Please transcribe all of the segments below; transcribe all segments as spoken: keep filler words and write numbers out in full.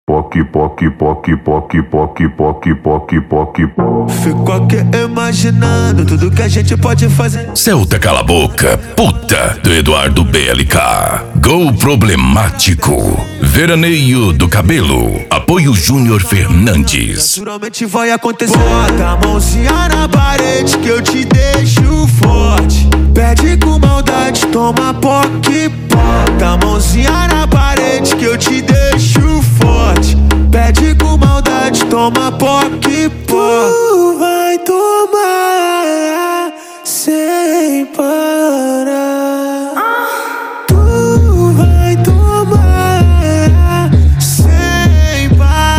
Poc, poc, poc, poc, poc, poc, poc, poc, poc. Fico aqui imaginando tudo que a gente pode fazer. Celta Cala a Boca, puta, do Eduardo B L K. Gol Problemático, Veraneio do Cabelo, Apoio Júnior Fernandes. Naturalmente vai acontecer. Bota a mãozinha na parede que eu te deixo forte. Pede com maldade, toma poc, bota a mãozinha na parede que eu te deixo forte. Pede com maldade, toma poc, pó. Tu vai tomar sem parar. Tu vai tomar sem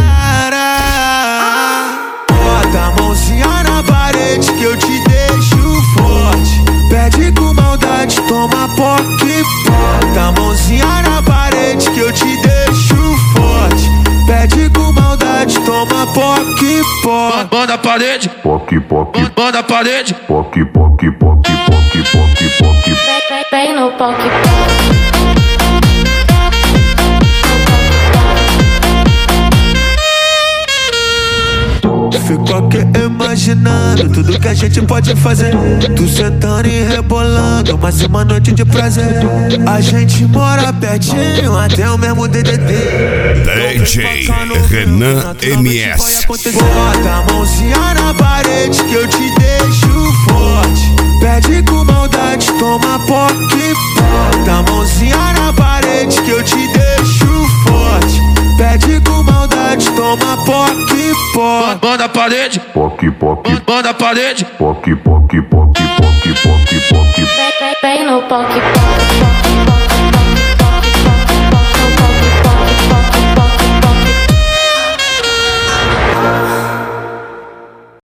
parar. Bota a mãozinha na parede que eu te deixo forte. Pede com maldade, toma poc, bota a mãozinha na parede que eu te deixo forte. Pede com maldade, toma poc, pó. Banda a parede, Poc, poc, banda a parede. poc, poc, poc, poc, poc, poc. Vem no poc poc. Fico aqui imaginando tudo que a gente pode fazer. Tu sentando e rebolando, mais uma noite de prazer. A gente mora pertinho, até o mesmo D D D. D J Renan M S. Bota a mãozinha na parede que eu te deixo forte. Pede com maldade, toma poc, bota a mãozinha na parede que eu te deixo forte. Pede com maldade, toma poc, pó. Banda a parede, Poc, poc, banda a parede. poc, poc, poc, poc, poc, poc. Vem no poc poc.